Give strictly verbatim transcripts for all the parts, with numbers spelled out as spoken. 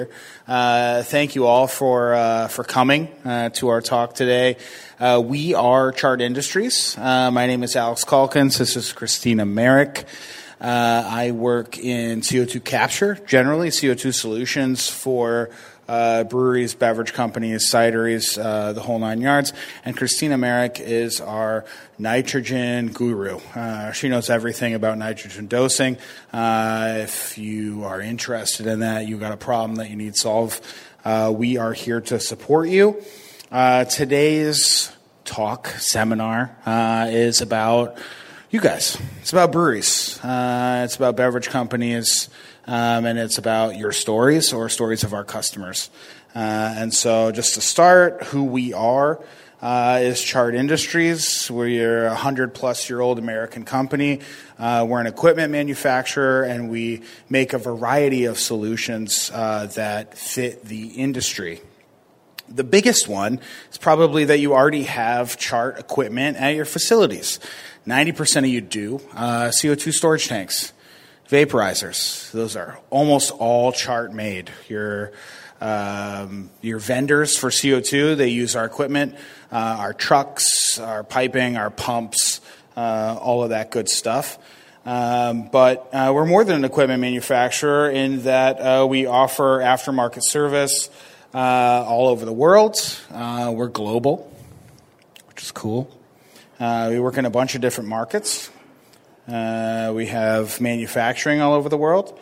Uh, thank you all for uh, for coming uh, to our talk today. Uh, we are Chart Industries. Uh, my name is Alex Calkins. This is Christina Merrick. Uh, I work in C O two capture, generally C O two solutions for uh, breweries, beverage companies, cideries, uh, the whole nine yards. And Christina Merrick is our nitrogen guru. Uh, she knows everything about nitrogen dosing. Uh, if you are interested in that, you've got a problem that you need solved, uh, we are here to support you. Uh, today's talk, seminar, uh, is about you guys. It's about breweries. Uh, it's about beverage companies. Um, and it's about your stories or stories of our customers. Uh, and so just to start, who we are uh, is Chart Industries. We're a one hundred plus year old American company. Uh, we're an equipment manufacturer, and we make a variety of solutions uh, that fit the industry. The biggest one is probably that you already have Chart equipment at your facilities. ninety percent of you do. Uh, C O two storage tanks. Vaporizers, those are almost all Chart made. Your um, your vendors for C O two, they use our equipment, uh, our trucks, our piping, our pumps, uh, all of that good stuff. Um, but uh, we're more than an equipment manufacturer in that uh, we offer aftermarket service uh, all over the world. Uh, we're global, which is cool. Uh, we work in a bunch of different markets. Uh, we have manufacturing all over the world.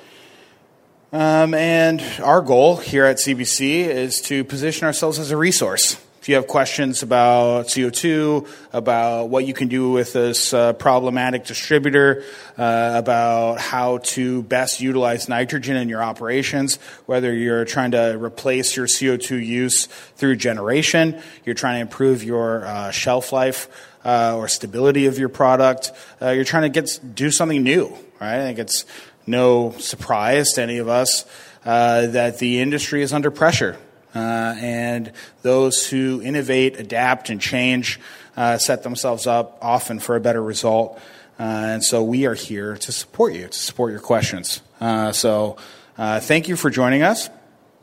Um, and our goal here at C B C is to position ourselves as a resource. If you have questions about C O two, about what you can do with this uh, problematic distributor, uh, about how to best utilize nitrogen in your operations, whether you're trying to replace your C O two use through generation, you're trying to improve your uh, shelf life, Uh, or stability of your product, uh, you're trying to get do something new, right? I think it's no surprise to any of us uh, that the industry is under pressure, uh, and those who innovate, adapt, and change uh, set themselves up often for a better result. Uh, and so we are here to support you, to support your questions. Uh, so uh, thank you for joining us.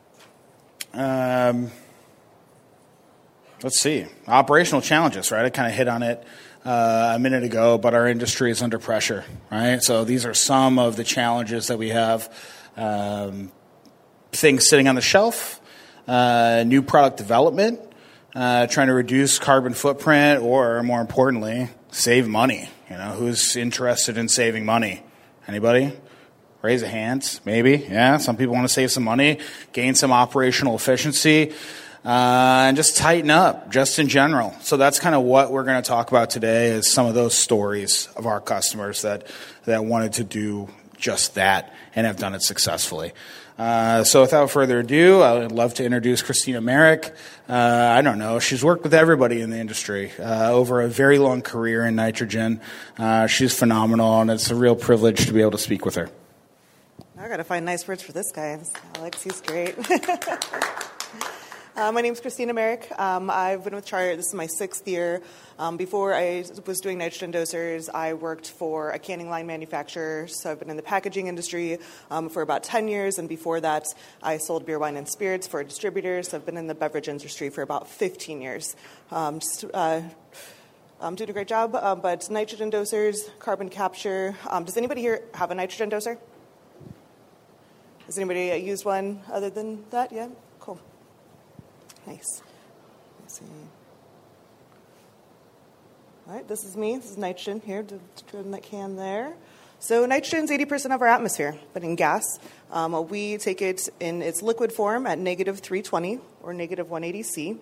Um, Let's see. Operational challenges, right? I kind of hit on it uh, a minute ago, but our industry is under pressure, right? So these are some of the challenges that we have. Um, things sitting on the shelf, uh, new product development, uh, trying to reduce carbon footprint, or more importantly, save money. You know, who's interested in saving money? Anybody? Raise a hand, maybe. Yeah, some people want to save some money, gain some operational efficiency. Uh, and just tighten up, just in general. So that's kind of what we're going to talk about today, is some of those stories of our customers that, that wanted to do just that and have done it successfully. Uh, so without further ado, I would love to introduce Christina Merrick. Uh, I don't know, she's worked with everybody in the industry uh, over a very long career in nitrogen. Uh, she's phenomenal, and it's a real privilege to be able to speak with her. I got to find nice words for this guy. Alex, he's great. Uh, my name is Christina Merrick. Um, I've been with Chart. This is my sixth year. Um, before I was doing nitrogen dosers, I worked for a canning line manufacturer. So I've been in the packaging industry um, for about ten years. And before that, I sold beer, wine, and spirits for distributors. So I've been in the beverage industry for about fifteen years. Um, just, uh, I'm doing a great job. Uh, but nitrogen dosers, carbon capture. Um, does anybody here have a nitrogen doser? Has anybody used one other than that? Yeah? Cool. Nice. Let's see. All right, this is me. This is nitrogen here, in that can there. So nitrogen is eighty percent of our atmosphere, but in gas. Um, we take it in its liquid form at negative three twenty or negative one eighty C.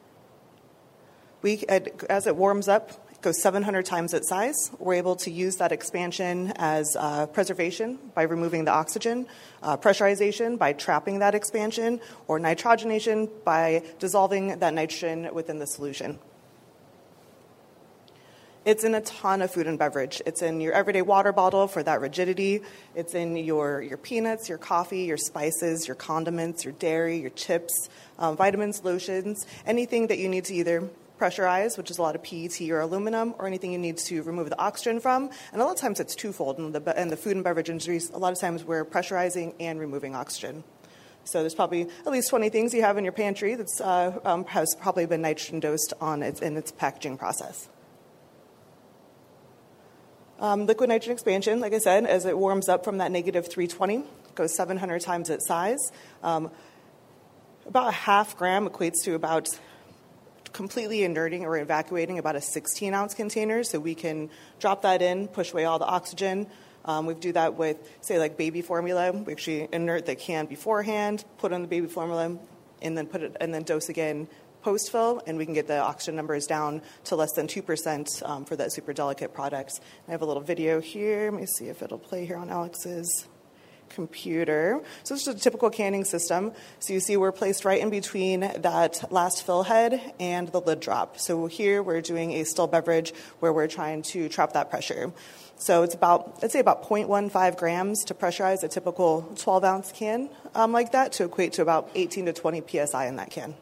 We, as it warms up, it goes seven hundred times its size. We're able to use that expansion as uh, preservation by removing the oxygen, uh, pressurization by trapping that expansion, or nitrogenation by dissolving that nitrogen within the solution. It's in a ton of food and beverage. It's in your everyday water bottle for that rigidity. It's in your, your peanuts, your coffee, your spices, your condiments, your dairy, your chips, um, vitamins, lotions, anything that you need to either pressurize, which is a lot of P E T or aluminum, or anything you need to remove the oxygen from. And a lot of times it's twofold. In the, in the food and beverage industries, a lot of times we're pressurizing and removing oxygen. So there's probably at least twenty things you have in your pantry that uh, um, has probably been nitrogen dosed on its, in its packaging process. Um, liquid nitrogen expansion, like I said, as it warms up from that negative three twenty, goes seven hundred times its size. Um, about a half gram equates to about completely inerting or evacuating about a sixteen ounce container. So we can drop that in, push away all the oxygen. Um, we do that with, say, like baby formula. We actually inert the can beforehand, put on the baby formula, and then put it, and then dose again post-fill, and we can get the oxygen numbers down to less than two percent um, for that super delicate product. I have a little video here. Let me see if it'll play here on Alex's computer. So this is a typical canning system. So you see we're placed right in between that last fill head and the lid drop. So here we're doing a still beverage where we're trying to trap that pressure. So it's about, let's say about zero point one five grams to pressurize a typical twelve ounce can um, like that, to equate to about eighteen to twenty P S I in that can.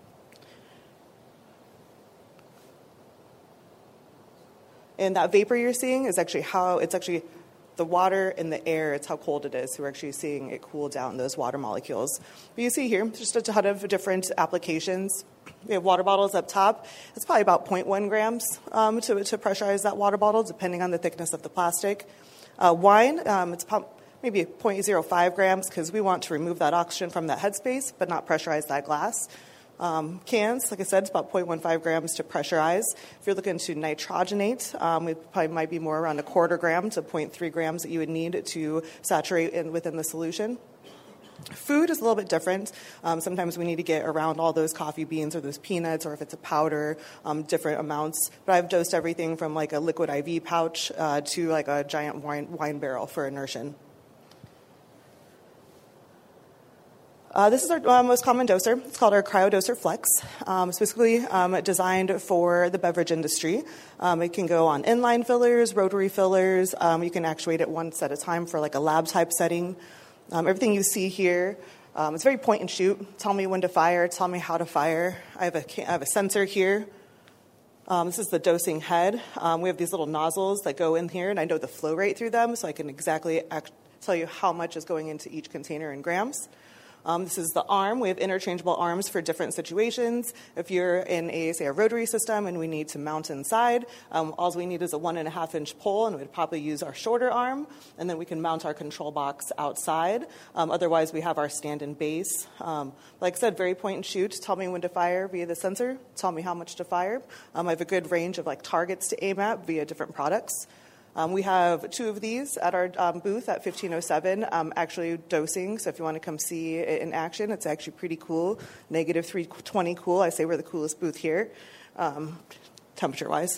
And that vapor you're seeing is actually how, it's actually the water in the air, it's how cold it is. So we're actually seeing it cool down those water molecules. But you see here, just a ton of different applications. We have water bottles up top. It's probably about zero point one grams um, to, to pressurize that water bottle, depending on the thickness of the plastic. Uh, wine, um, it's maybe zero point zero five grams, because we want to remove that oxygen from that headspace, but not pressurize that glass. Um, cans, like I said, it's about zero point one five grams to pressurize. If you're looking to nitrogenate, um, it probably might be more around a quarter gram to zero point three grams that you would need to saturate in, within the solution. Food is a little bit different. Um, sometimes we need to get around all those coffee beans or those peanuts, or if it's a powder, um, different amounts. But I've dosed everything from like a liquid I V pouch uh, to like a giant wine, wine barrel for immersion. Uh, this is our uh, most common doser. It's called our CryoDoser Flex, um, specifically um, designed for the beverage industry. Um, it can go on inline fillers, rotary fillers. Um, you can actuate it once at a time for like a lab type setting. Um, everything you see here, um, it's very point and shoot. Tell me when to fire. Tell me how to fire. I have a, I have a sensor here. Um, this is the dosing head. Um, we have these little nozzles that go in here, and I know the flow rate through them, so I can exactly act- tell you how much is going into each container in grams. Um, this is the arm. We have interchangeable arms for different situations. If you're in a, say, a rotary system and we need to mount inside, um, all we need is a one and a half inch pole, and we'd probably use our shorter arm, and then we can mount our control box outside. Um, otherwise, we have our stand-in base. Um, like I said, very point and shoot. Tell me when to fire via the sensor. Tell me how much to fire. Um, I have a good range of like targets to aim at via different products. Um, we have two of these at our um, booth at fifteen oh seven, um, actually dosing. So if you want to come see it in action, it's actually pretty cool. Negative three twenty cool. I say we're the coolest booth here, um, temperature-wise.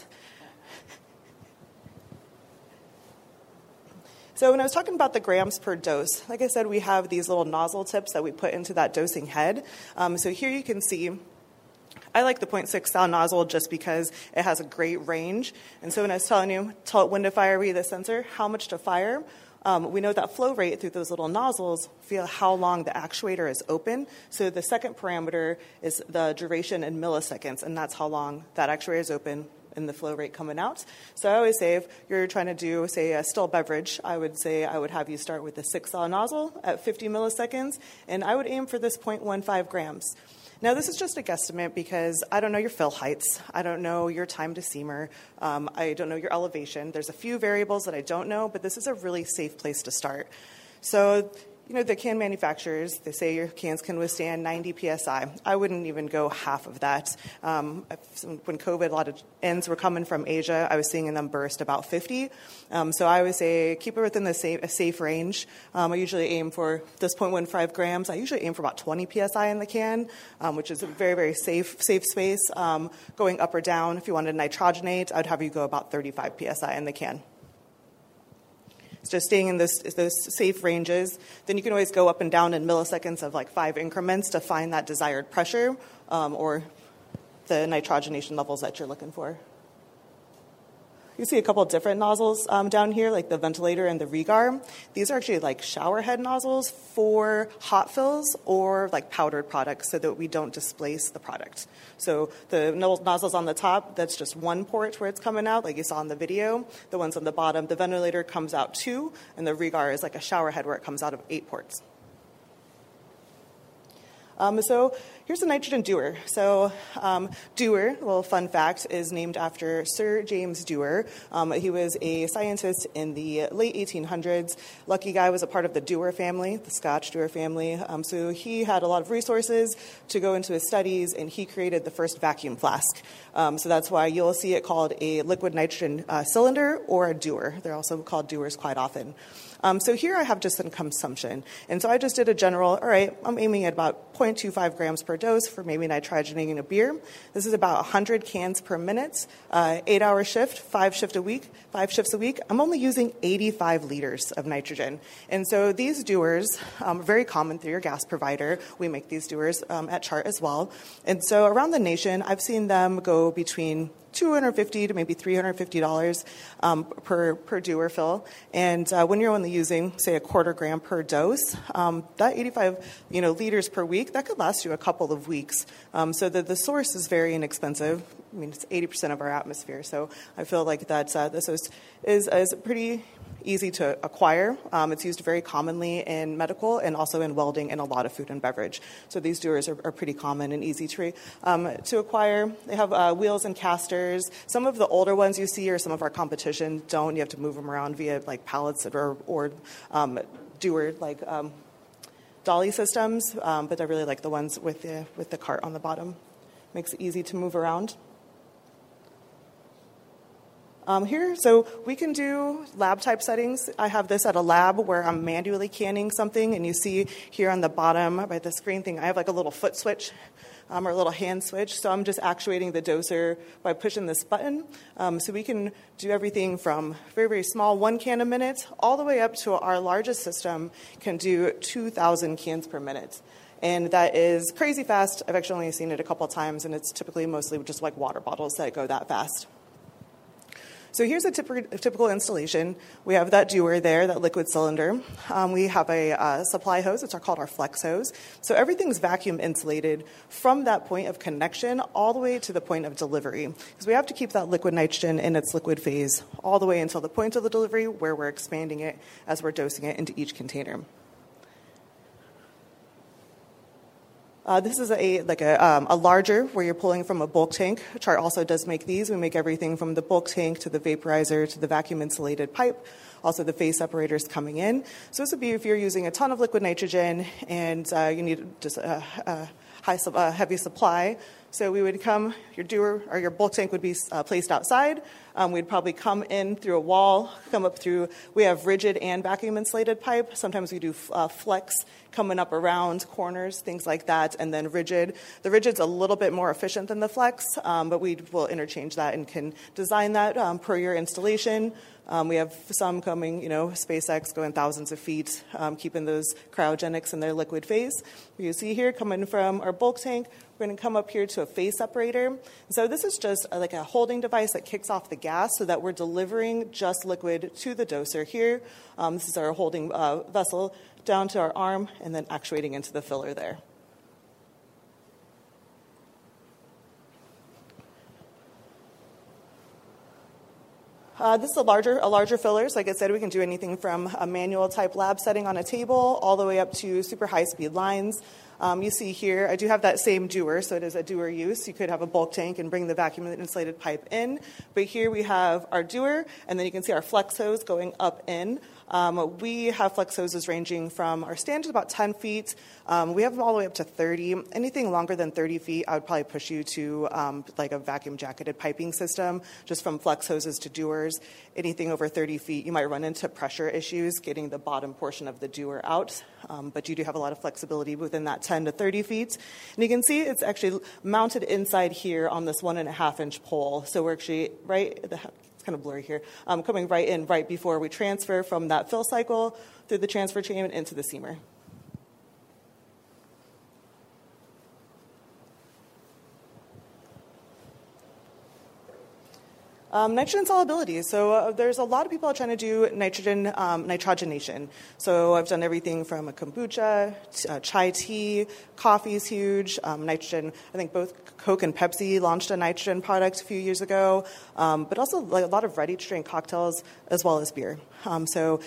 So when I was talking about the grams per dose, like I said, we have these little nozzle tips that we put into that dosing head. Um, so here you can see, I like the zero point six thou nozzle just because it has a great range. And so when I was telling you, tell it when to fire via the sensor, how much to fire, um, we know that flow rate through those little nozzles via how long the actuator is open. So the second parameter is the duration in milliseconds, and that's how long that actuator is open and the flow rate coming out. So I always say if you're trying to do, say, a still beverage, I would say I would have you start with the six thou nozzle at fifty milliseconds, and I would aim for this zero point one five grams. Now, this is just a guesstimate because I don't know your fill heights. I don't know your time to simmer. Um, I don't know your elevation. There's a few variables that I don't know, but this is a really safe place to start. So, you know, the can manufacturers, they say your cans can withstand ninety P S I. I wouldn't even go half of that. Um, when COVID, a lot of ends were coming from Asia, I was seeing them burst about fifty. Um, so I would say keep it within the safe, a safe range. Um, I usually aim for this zero point one five grams. I usually aim for about twenty P S I in the can, um, which is a very, very safe safe space. Um, going up or down, if you wanted to nitrogenate, I'd have you go about thirty-five P S I in the can. So staying in those, those safe ranges. Then you can always go up and down in milliseconds of like five increments to find that desired pressure um, or the nitrogenation levels that you're looking for. You see a couple of different nozzles um, down here, like the ventilator and the Regar. These are actually like shower head nozzles for hot fills or like powdered products so that we don't displace the product. So the nozzles on the top, that's just one port where it's coming out, like you saw in the video. The ones on the bottom, the ventilator comes out two, and the Regar is like a shower head where it comes out of eight ports. Um, so here's a nitrogen dewar. So um, Dewar, a little fun fact, is named after Sir James Dewar. Um, he was a scientist in the late eighteen hundreds. Lucky guy, was a part of the Dewar family, the Scotch Dewar family. Um, so he had a lot of resources to go into his studies, and he created the first vacuum flask. Um, so that's why you'll see it called a liquid nitrogen uh, cylinder or a dewar. They're also called dewars quite often. Um, so here I have just some consumption. And so I just did a general, all right, I'm aiming at about zero point two five grams per dose for maybe nitrogenating a beer. This is about one hundred cans per minute, uh, eight-hour shift, five shift a week, five shifts a week. I'm only using eighty-five liters of nitrogen. And so these dewars um, are very common through your gas provider. We make these dewars um, at Chart as well. And so around the nation, I've seen them go between two hundred fifty dollars to maybe three hundred fifty dollars um, per, per dewar fill. And uh, when you're only using, say, a quarter gram per dose, um, that eighty-five you know, liters per week, that could last you a couple of weeks. Um, so the, the source is very inexpensive. I mean, it's eighty percent of our atmosphere. So I feel like that uh, this is, is, is pretty easy to acquire. Um, it's used very commonly in medical and also in welding and a lot of food and beverage. So these dewars are, are pretty common and easy to, um, to acquire. They have uh, wheels and casters. Some of the older ones you see or some of our competition don't. You have to move them around via like pallets or, or um, dewar like um, dolly systems, um, but I really like the ones with the, with the cart on the bottom. Makes it easy to move around. Um, here, so we can do lab type settings. I have this at a lab where I'm manually canning something, and you see here on the bottom by the screen thing, I have like a little foot switch um, or a little hand switch. So I'm just actuating the doser by pushing this button. Um, so we can do everything from very, very small, one can a minute, all the way up to our largest system can do two thousand cans per minute. And that is crazy fast. I've actually only seen it a couple times, and it's typically mostly just like water bottles that go that fast. So here's a typical installation. We have that dewar there, that liquid cylinder. Um, we have a uh, supply hose. It's called our flex hose. So everything's vacuum insulated from that point of connection all the way to the point of delivery. Because we have to keep that liquid nitrogen in its liquid phase all the way until the point of the delivery where we're expanding it as we're dosing it into each container. Uh, this is a like a, um, a larger where you're pulling from a bulk tank. Chart also does make these. We make everything from the bulk tank to the vaporizer to the vacuum insulated pipe, also the phase separators coming in. So this would be if you're using a ton of liquid nitrogen and uh, you need just a, a high, uh, heavy supply. So we would come, your dewar or your bulk tank would be uh, placed outside. Um, we'd probably come in through a wall, come up through, we have rigid and vacuum insulated pipe. Sometimes we do uh, flex coming up around corners, things like that, and then rigid. The rigid's a little bit more efficient than the flex, um, but we will interchange that and can design that um, per your installation. Um, we have some coming, you know, SpaceX going thousands of feet, um, keeping those cryogenics in their liquid phase. You see here coming from our bulk tank, we're going to come up here to a phase separator. So this is just like a holding device that kicks off the gas so that we're delivering just liquid to the doser here. Um, this is our holding uh, vessel down to our arm and then actuating into the filler there. Uh, this is a larger, a larger filler. So like I said, we can do anything from a manual type lab setting on a table all the way up to super high speed lines. Um, you see here, I do have that same dewar, so it is a dewar use. You could have a bulk tank and bring the vacuum insulated pipe in. But here we have our dewar, and then you can see our flex hose going up in. Um, we have flex hoses ranging from our standard about ten feet. Um, we have them all the way up to thirty. Anything longer than thirty feet, I would probably push you to um, like a vacuum jacketed piping system, just from flex hoses to dewars. Anything over thirty feet, you might run into pressure issues getting the bottom portion of the dewar out. Um, but you do have a lot of flexibility within that ten to thirty feet. And you can see it's actually mounted inside here on this one and a half inch pole. So we're actually right at the kind of blurry here, um, coming right in right before we transfer from that fill cycle through the transfer chain into the seamer. Um, nitrogen solubility. So uh, there's a lot of people trying to do nitrogen um, nitrogenation. So I've done everything from a kombucha, t- uh, chai tea, coffee is huge. Um, nitrogen, I think both Coke and Pepsi launched a nitrogen product a few years ago, um, but also like a lot of ready-to-drink cocktails as well as beer. Um, so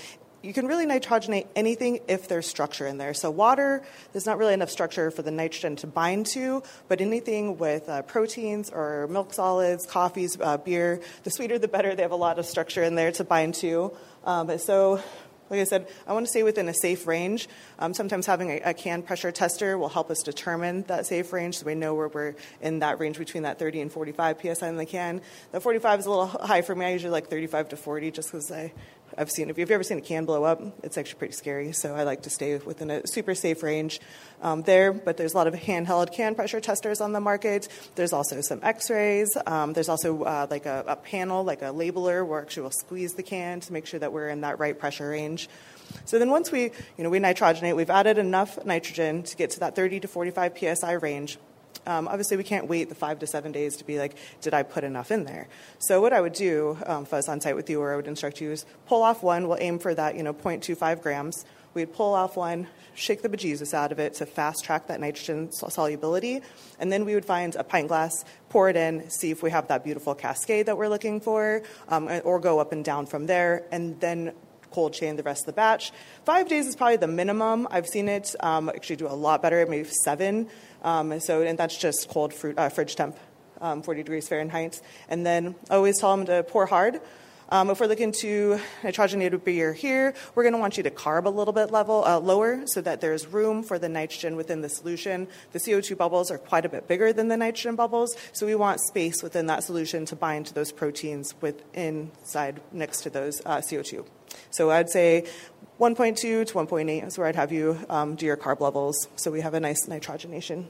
you can really nitrogenate anything if there's structure in there. So water, there's not really enough structure for the nitrogen to bind to, but anything with uh, proteins or milk solids, coffees, uh, beer, the sweeter the better. They have a lot of structure in there to bind to. Um, so like I said, I want to stay within a safe range. Um, sometimes having a, a can pressure tester will help us determine that safe range so we know where we're in that range between that thirty and forty-five P S I in the can. The forty-five is a little high for me. I usually like thirty-five to forty just because I I've seen, if you've ever seen a can blow up, it's actually pretty scary. So I like to stay within a super safe range um, there. But there's a lot of handheld can pressure testers on the market. There's also some x-rays. Um, there's also uh, like a, a panel, like a labeler, where actually we'll squeeze the can to make sure that we're in that right pressure range. So then once we, you know, we nitrogenate, we've added enough nitrogen to get to that thirty to forty-five P S I range. Um, obviously, we can't wait the five to seven days to be like, did I put enough in there? So what I would do, um, if I was on site with you, or I would instruct you, is pull off one. We'll aim for that, you know, zero point two five grams. We'd pull off one, shake the bejesus out of it to fast track that nitrogen solubility, and then we would find a pint glass, pour it in, see if we have that beautiful cascade that we're looking for, um, or go up and down from there, and then cold chain the rest of the batch. Five days is probably the minimum. I've seen it um, actually do a lot better, maybe seven. Um, so, and that's just cold fruit, uh, fridge temp, um, forty degrees Fahrenheit. And then I always tell them to pour hard. Um, if we're looking to nitrogenated beer here, we're going to want you to carb a little bit level uh, lower so that there's room for the nitrogen within the solution. The C O two bubbles are quite a bit bigger than the nitrogen bubbles, so we want space within that solution to bind to those proteins with inside next to those uh, C O two. So I'd say one point two to one point eight is where I'd have you um, do your carb levels, so we have a nice nitrogenation.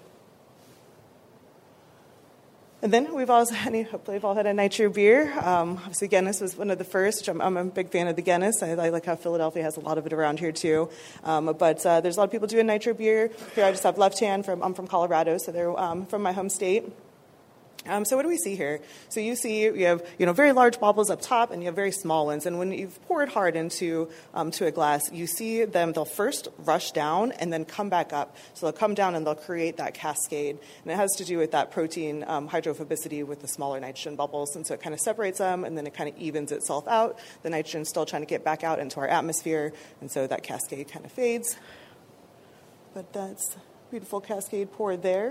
And then we've all, hopefully we've all had a nitro beer. Um, obviously Guinness was one of the first, which I'm, I'm a big fan of the Guinness. I, I like how Philadelphia has a lot of it around here too. Um, but uh, there's a lot of people doing nitro beer. Here I just have Left Hand, from, I'm from Colorado, so they're um, from my home state. Um, so what do we see here? So you see you have, you know, very large bubbles up top, and you have very small ones. And when you've poured hard into um, to a glass, you see them, they'll first rush down and then come back up. So they'll come down and they'll create that cascade. And it has to do with that protein um, hydrophobicity with the smaller nitrogen bubbles. And so it kind of separates them, and then it kind of evens itself out. The nitrogen's still trying to get back out into our atmosphere, and so that cascade kind of fades. But that's a beautiful cascade poured there.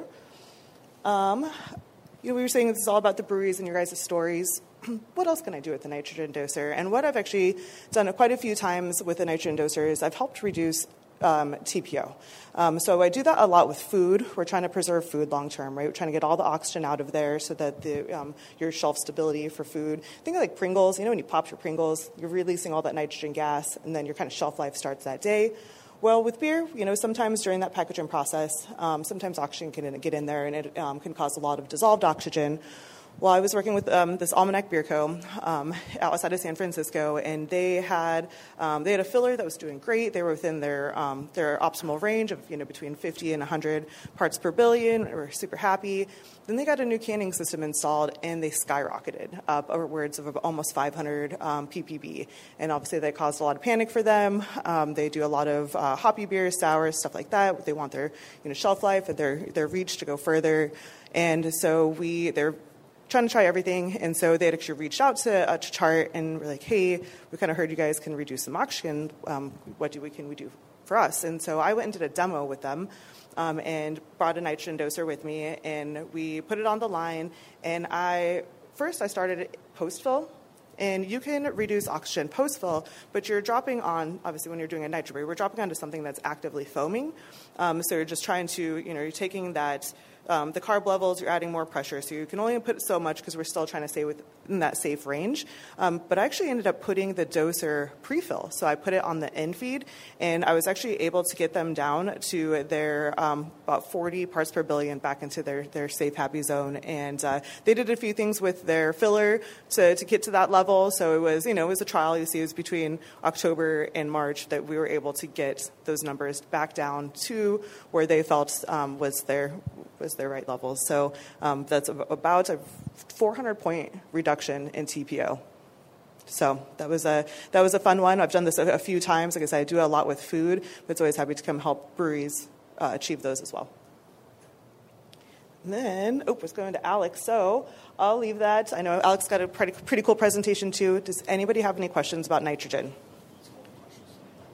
Um, You know, we were saying this is all about the breweries and your guys' stories. What else can I do with the nitrogen doser? And what I've actually done quite a few times with the nitrogen doser is I've helped reduce um, T P O. Um, so I do that a lot with food. We're trying to preserve food long term, right? We're trying to get all the oxygen out of there so that the um, your shelf stability for food. Think of like Pringles. You know, when you pop your Pringles, you're releasing all that nitrogen gas, and then your kind of shelf life starts that day. Well, with beer, you know, sometimes during that packaging process, um, sometimes oxygen can get in there, and it um, can cause a lot of dissolved oxygen. Well, I was working with um, this Almanac Beer Co. Um, outside of San Francisco, and they had um, they had a filler that was doing great. They were within their um, their optimal range of, you know, between fifty and one hundred parts per billion. We were super happy. Then they got a new canning system installed, and they skyrocketed up upwards of almost five hundred um, P P B. And obviously, that caused a lot of panic for them. Um, they do a lot of uh, hoppy beers, sours, stuff like that. They want their, you know, shelf life and their their reach to go further. And so we they're trying to try everything, and so they had actually reached out to, uh, to Chart and were like, hey, we kind of heard you guys can reduce some oxygen. Um, what do we can we do for us? And so I went and did a demo with them um, and brought a nitrogen doser with me, and we put it on the line. And I first I started post-fill. And you can reduce oxygen post-fill, but you're dropping on, obviously when you're doing a nitro beer, we're dropping onto something that's actively foaming. Um, so you're just trying to, you know, you're taking that, um, the carb levels, you're adding more pressure. So you can only put so much because we're still trying to stay within that safe range. Um, but I actually ended up putting the doser pre-fill. So I put it on the end feed, and I was actually able to get them down to their um, about forty parts per billion back into their, their safe, happy zone. And uh, they did a few things with their filler to, to get to that level. So it was, you know, it was a trial. You see, it was between October and March that we were able to get those numbers back down to where they felt um, was their was their right levels. So um, that's about a four hundred point reduction in T P O. So that was a that was a fun one. I've done this a, a few times. Like I said, I do a lot with food, but it's always happy to come help breweries uh, achieve those as well. And then, oh, it's going to Alex. So I'll leave that. I know Alex got a pretty, pretty cool presentation too. Does anybody have any questions about nitrogen?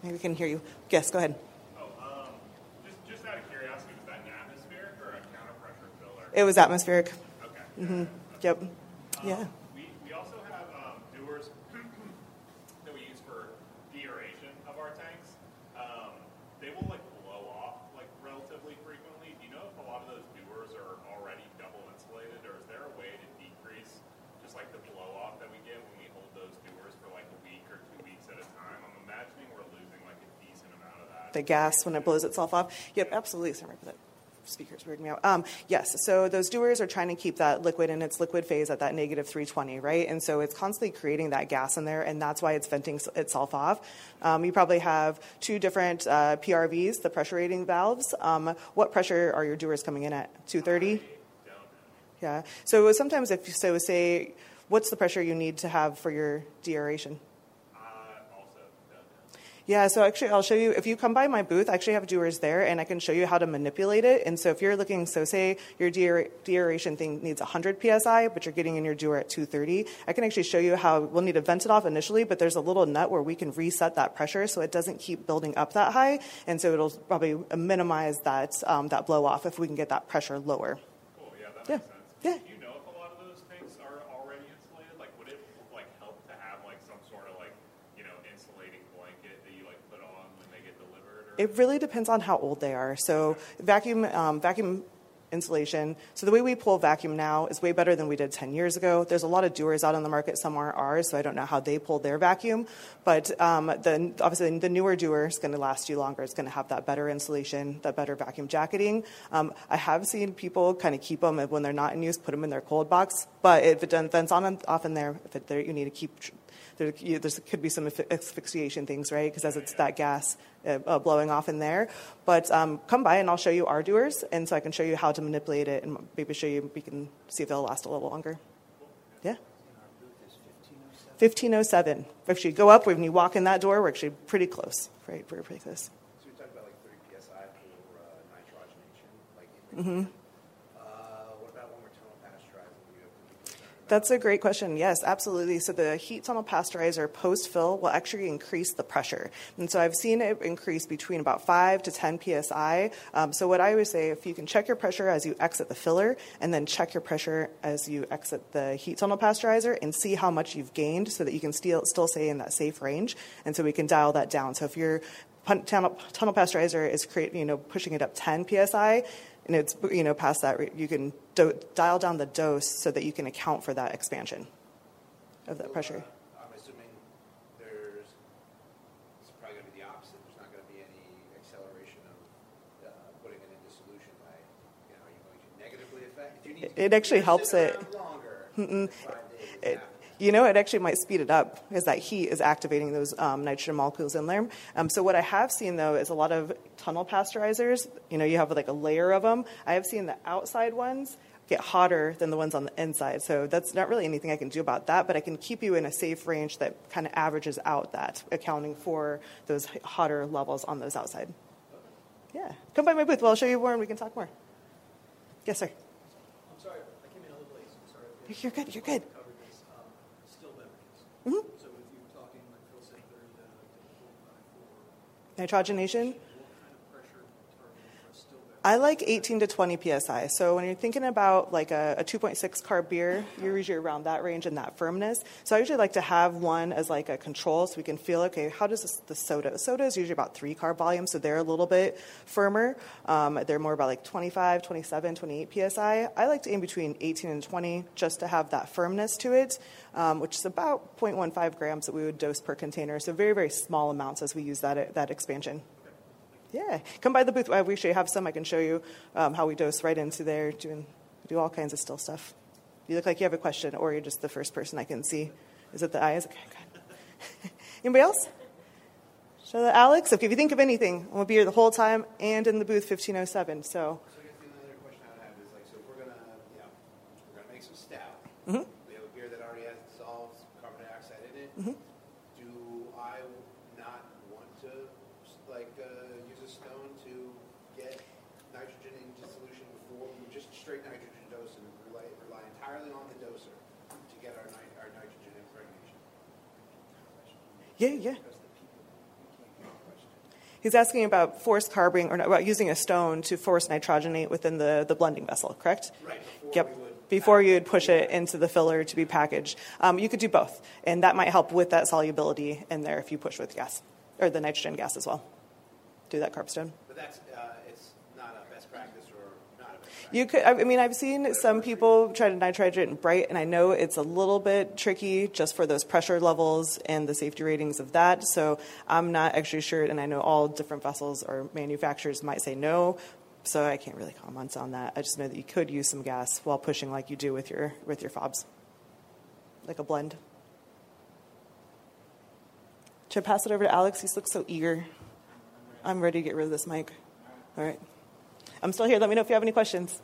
Maybe we can hear you. Yes, go ahead. Oh, um, just, just out of curiosity, was that an atmospheric or a counter-pressure filler? It was atmospheric. Okay. Mm-hmm. Yep. Um, Yeah. We, we also have um, dewars that we use for deaeration of our tanks. Um, they will like blow off like relatively frequently. Do you know if a lot of those dewars are already double insulated, or is there a way to decrease just like the blow off that we get when we hold those dewars for like a week or two weeks at a time? I'm imagining we're losing like a decent amount of that. The gas when it blows itself off. Yep, absolutely. Sorry for that. Speaker's weirding me out. Um, yes, so those dewars are trying to keep that liquid in its liquid phase at that negative three twenty, right? And so it's constantly creating that gas in there, and that's why it's venting itself off. Um, you probably have two different uh, P R Vs, the pressure rating valves. Um, what pressure are your dewars coming in at? two thirty? Yeah. So sometimes if so, say, what's the pressure you need to have for your deaeration? Yeah, so actually I'll show you, if you come by my booth, I actually have dewars there, and I can show you how to manipulate it. And so if you're looking, so say your deaer, deaeration thing needs one hundred P S I, but you're getting in your dewer at two thirty, I can actually show you how we'll need to vent it off initially, but there's a little nut where we can reset that pressure so it doesn't keep building up that high, and so it'll probably minimize that, um, that blow off if we can get that pressure lower. Cool, yeah, that Yeah. makes sense. Yeah. Do you know if a lot of those tanks are already insulated? Like, would it like help to have like some sort of like, you know, insulating blanket that you like put on when they get delivered? Or? It really depends on how old they are. So vacuum um, vacuum insulation. So the way we pull vacuum now is way better than we did ten years ago. There's a lot of dewars out on the market. Some are ours, so I don't know how they pull their vacuum. But um, the, obviously the newer dewer is going to last you longer. It's going to have that better insulation, that better vacuum jacketing. Um, I have seen people kind of keep them when they're not in use, put them in their cold box. But if it vents on and off in there, if it, there, you need to keep. There you, there could be some asphyxiation things, right? Because as it's that gas uh, uh, blowing off in there. But um, come by and I'll show you our dewars, and so I can show you how to manipulate it, and maybe show you, we can see if they'll last a little longer. Yeah? fifteen oh seven. If you go up, when you walk in that door, we're actually pretty close, right? We're pretty close. So we talked about like thirty P S I for uh, nitrogenation. Like, Mm-hmm. uh, what about when we're tunnel pasteurizing? Do you have to be concerned about That's a great question. Yes, absolutely. So the heat tunnel pasteurizer post-fill will actually increase the pressure. And so I've seen it increase between about five to ten P S I. Um, so what I always say, if you can check your pressure as you exit the filler, and then check your pressure as you exit the heat tunnel pasteurizer, and see how much you've gained so that you can still, still stay in that safe range. And so we can dial that down. So if your tunnel, tunnel pasteurizer is create, you know, pushing it up ten P S I, and it's, you know, past that, you can do, dial down the dose so that you can account for that expansion of that So, pressure. Uh, I'm assuming there's, it's probably going to be the opposite. There's not going to be any acceleration of uh, putting it into solution by, you know, are you going to negatively affect? Do you need to It actually sit helps it. around longer Mm-mm. than five days It, after? you know, it actually might speed it up because that heat is activating those um, nitrogen molecules in there. Um, so what I have seen, though, is a lot of tunnel pasteurizers, you know, you have like a layer of them. I have seen the outside ones get hotter than the ones on the inside. So that's not really anything I can do about that, but I can keep you in a safe range that kind of averages out that, accounting for those hotter levels on those outside. Yeah. Come by my booth. Well, I'll show you more and we can talk more. Yes, sir. I'm sorry, I came in a little late, so I'm sorry. if You're good, you're good. I covered this. Um, Still beverages. Mhm. So if you were talking, like Phil said, thirty to forty-five for, Nitrogenation. what kind of pressure target for still beverage? I like eighteen to twenty P S I. So when you're thinking about like a, a two point six carb beer, you're usually around that range and that firmness. So I usually like to have one as like a control so we can feel, okay, how does this, the soda? Soda is usually about three carb volume, so they're a little bit firmer. Um, they're more about like twenty-five, twenty-seven, twenty-eight P S I. I like to aim between eighteen and twenty just to have that firmness to it, um, which is about zero point one five grams that we would dose per container. So very, very small amounts as we use that, that expansion. Yeah, come by the booth. We actually have some. I can show you um, how we dose right into there, doing do all kinds of still stuff. You look like you have a question, or you're just the first person I can see. Is it the eyes? Okay, good. Anybody else? Show that Alex. If you think of anything, we'll be here the whole time and in the booth fifteen oh seven. So. So I guess the other question I would have is like, so if we're gonna, you know, we're gonna make some stout. Mm-hmm. We have a beer that already has dissolved carbon dioxide in it. Mm-hmm. Do I not want to like uh, use a stone to get nitrogen into solution before we just straight nitrogen dose and rely, rely entirely on the doser to get our ni- our nitrogen impregnation? Yeah, yeah. Because the people, you can't get a question. He's asking about forced carburing, or about using a stone to force nitrogenate within the, the blending vessel, correct? Right. Before Yep. we would Before you'd push it into the filler to be packaged. Um, you could do both, and that might help with that solubility in there if you push with gas, or the nitrogen gas as well. Do that carb stone. But that's, uh, it's not a best practice or not a best practice. You could, I mean, I've seen some people try to nitrogenate in bright, and I know it's a little bit tricky just for those pressure levels and the safety ratings of that. So I'm not actually sure, and I know all different vessels or manufacturers might say no. So I can't really comment on that. I just know that you could use some gas while pushing, like you do with your with your fobs, like a blend. Should I pass it over to Alex? He looks so eager. I'm ready to get rid of this mic. All right. I'm still here. Let me know if you have any questions.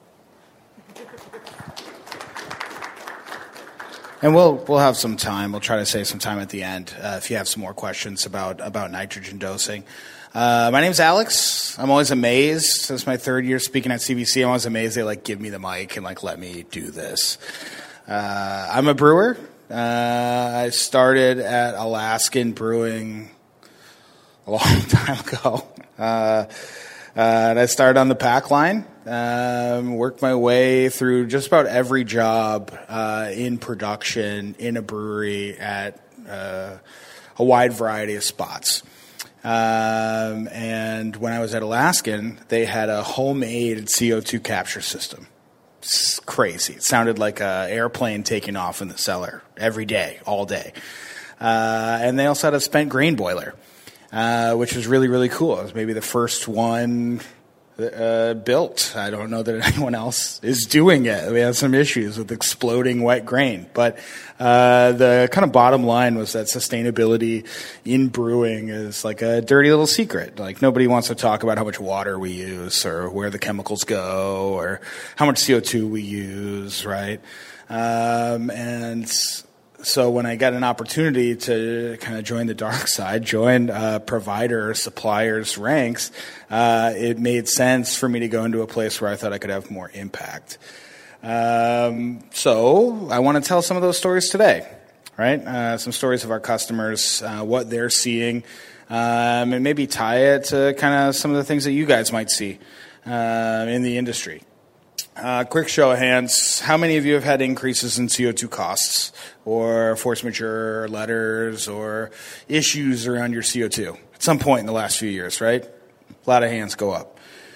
And we'll we'll have some time. We'll try to save some time at the end uh, if you have some more questions about about nitrogen dosing. Uh, my name's Alex. I'm always amazed. This is my third year speaking at C B C. I'm always amazed they like give me the mic and like let me do this. Uh, I'm a brewer. Uh, I started at Alaskan Brewing a long time ago. Uh, uh, and I started on the pack line. Um, worked my way through just about every job uh, in production in a brewery at uh, a wide variety of spots. Um, and when I was at Alaskan, they had a homemade C O two capture system. It's crazy. It sounded like an airplane taking off in the cellar every day, all day. Uh, and they also had a spent grain boiler, uh, which was really, really cool. It was maybe the first one uh, built. I don't know that anyone else is doing it. We have some issues with exploding wet grain. But uh, the kind of bottom line was that sustainability in brewing is like a dirty little secret. Like nobody wants to talk about how much water we use or where the chemicals go or how much C O two we use, right? Um, and so when I got an opportunity to kind of join the dark side, join uh, provider suppliers ranks, uh, it made sense for me to go into a place where I thought I could have more impact. Um, so I want to tell some of those stories today, right? Uh, some stories of our customers, uh, what they're seeing, um, and maybe tie it to kind of some of the things that you guys might see uh, in the industry. Uh, quick show of hands. How many of you have had increases in C O two costs or force majeure letters or issues around your C O two at some point in the last few years, right? A lot of hands go up.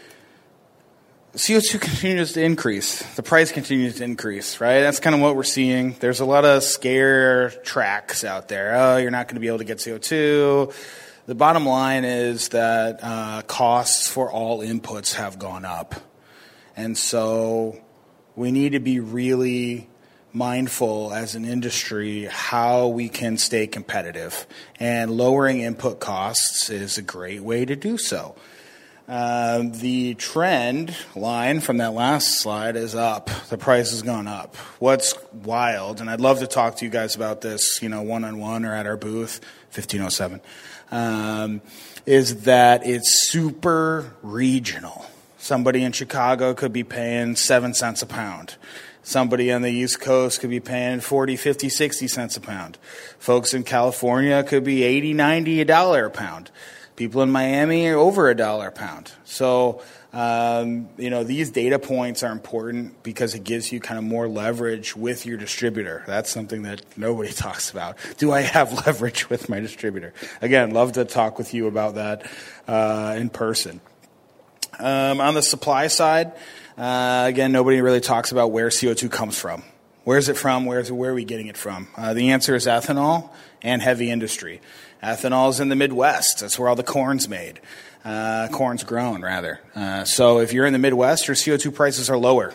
C O two continues to increase. The price continues to increase, right? That's kind of what we're seeing. There's a lot of scare tracks out there. Oh, you're not going to be able to get C O two. The bottom line is that uh, costs for all inputs have gone up. And so we need to be really mindful as an industry how we can stay competitive. And lowering input costs is a great way to do so. Um, the trend line from that last slide is up. The price has gone up. What's wild, and I'd love to talk to you guys about this, you know, one-on-one or at our booth, fifteen oh seven, um, is that it's super regional. Somebody in Chicago could be paying seven cents a pound. Somebody on the East Coast could be paying forty, fifty, sixty cents a pound. Folks in California could be eighty, ninety, a dollar a pound. People in Miami are over a dollar a pound. So, um, you know, these data points are important because it gives you kind of more leverage with your distributor. That's something that nobody talks about. Do I have leverage with my distributor? Again, love to talk with you about that uh, in person. Um, on the supply side, uh, again, nobody really talks about where C O two comes from. Where's it from? Where's, where are we getting it from? Uh, the answer is ethanol and heavy industry. Ethanol is in the Midwest. That's where all the corn's made. Uh, corn's grown, rather. Uh, so if you're in the Midwest, your C O two prices are lower.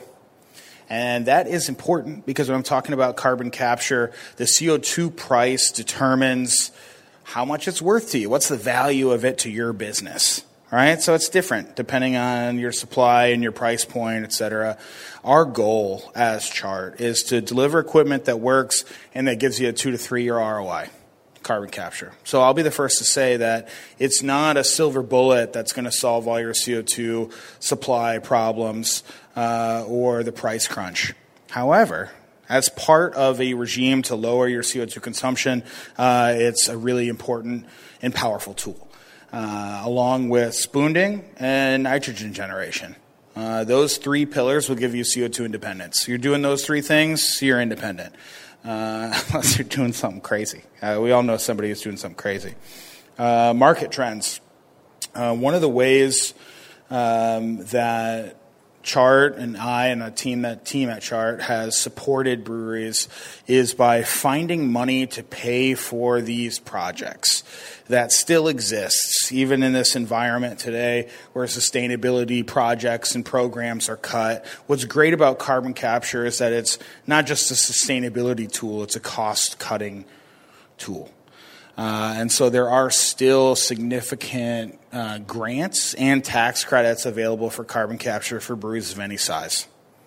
And that is important because when I'm talking about carbon capture, the C O two price determines how much it's worth to you. What's the value of it to your business? Right? So it's different depending on your supply and your price point, et cetera. Our goal as Chart is to deliver equipment that works and that gives you a two to three year R O I, carbon capture. So I'll be the first to say that it's not a silver bullet that's going to solve all your C O two supply problems uh, or the price crunch. However, as part of a regime to lower your C O two consumption, uh, it's a really important and powerful tool. uh, along with spoonding and nitrogen generation. Uh, those three pillars will give you C O two independence. You're doing those three things, you're independent. Uh, unless you're doing something crazy. Uh, we all know somebody who's doing something crazy. Uh, market trends. Uh, one of the ways um, that Chart and I and a team that team at Chart has supported breweries is by finding money to pay for these projects. That still exists, even in this environment today where sustainability projects and programs are cut. What's great about carbon capture is that it's not just a sustainability tool, it's a cost-cutting tool. Uh, and so there are still significant uh, grants and tax credits available for carbon capture for breweries of any size.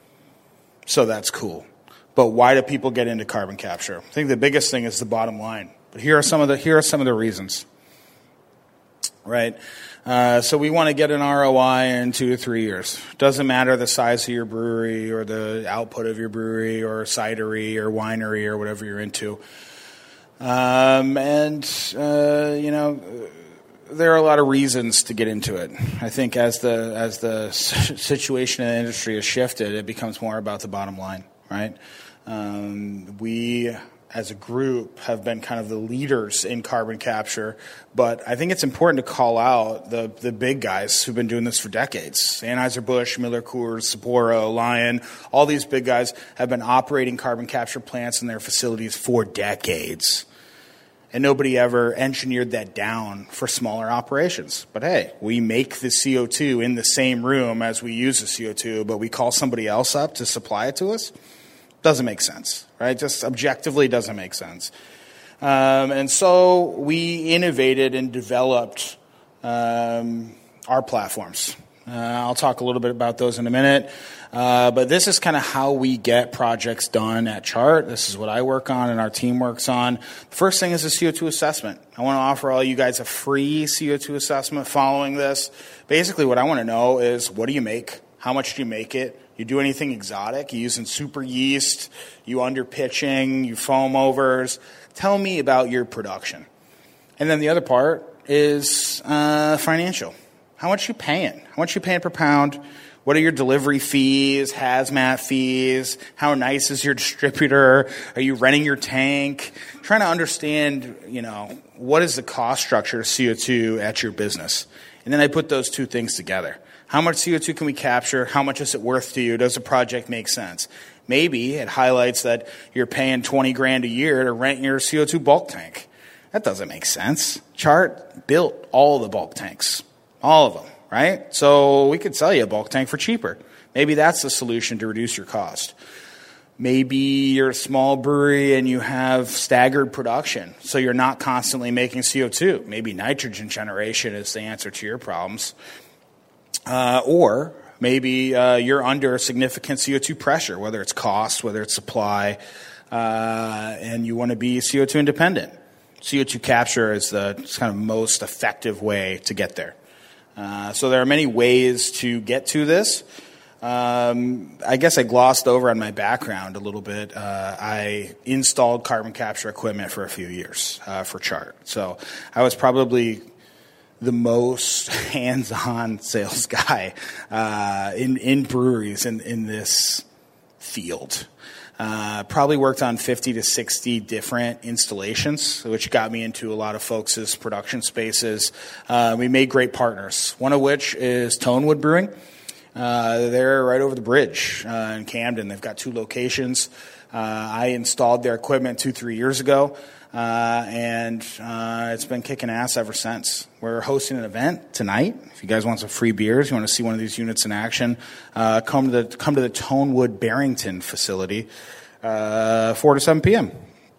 So that's cool. But why do people get into carbon capture? I think the biggest thing is the bottom line. But here are some of the here are some of the reasons. Right? Uh, so we want to get an R O I in two to three years. Doesn't matter the size of your brewery or the output of your brewery or cidery or winery or whatever you're into. Um, and, uh, you know, there are a lot of reasons to get into it. I think as the as the situation in the industry has shifted, it becomes more about the bottom line, right? Um, we, as a group, have been kind of the leaders in carbon capture, but I think it's important to call out the, the big guys who've been doing this for decades. Anheuser-Busch, Miller Coors, Sapporo, Lion, all these big guys have been operating carbon capture plants in their facilities for decades. And nobody ever engineered that down for smaller operations. But hey, we make the C O two in the same room as we use the C O two, but we call somebody else up to supply it to us? Doesn't make sense, right? Just objectively doesn't make sense. Um, and so we innovated and developed um, our platforms. Uh, I'll talk a little bit about those in a minute. Uh, but this is kind of how we get projects done at Chart. This is what I work on and our team works on. The first thing is a C O two assessment. I want to offer all you guys a free C O two assessment following this. Basically, what I want to know is, what do you make? How much do you make it? You do anything exotic? You using super yeast? You under pitching? You foam overs? Tell me about your production. And then the other part is uh, financial. How much you paying? How much you paying per pound? What are your delivery fees, hazmat fees? How nice is your distributor? Are you renting your tank? Trying to understand, you know, what is the cost structure of C O two at your business? And then I put those two things together. How much C O two can we capture? How much is it worth to you? Does the project make sense? Maybe it highlights that you're paying twenty grand a year to rent your C O two bulk tank. That doesn't make sense. Chart built all the bulk tanks, all of them. Right? So we could sell you a bulk tank for cheaper. Maybe that's the solution to reduce your cost. Maybe you're a small brewery and you have staggered production, so you're not constantly making C O two. Maybe nitrogen generation is the answer to your problems. Uh, or maybe uh, you're under significant C O two pressure, whether it's cost, whether it's supply, uh, and you want to be C O two independent. C O two capture is the kind of most effective way to get there. Uh, so there are many ways to get to this. Um, I guess I glossed over on my background a little bit. Uh, I installed carbon capture equipment for a few years uh, for Chart. So I was probably the most hands-on sales guy uh, in, in breweries in, in this field. Uh, probably worked on fifty to sixty different installations, which got me into a lot of folks' production spaces. Uh, we made great partners, one of which is Tonewood Brewing. Uh, they're right over the bridge uh, in Camden. They've got two locations. Uh, I installed their equipment two, three years ago, uh, and uh, it's been kicking ass ever since. We're hosting an event tonight. If you guys want some free beers, you want to see one of these units in action, uh, come to the come to the Tonewood Barrington facility, uh, four to seven p.m.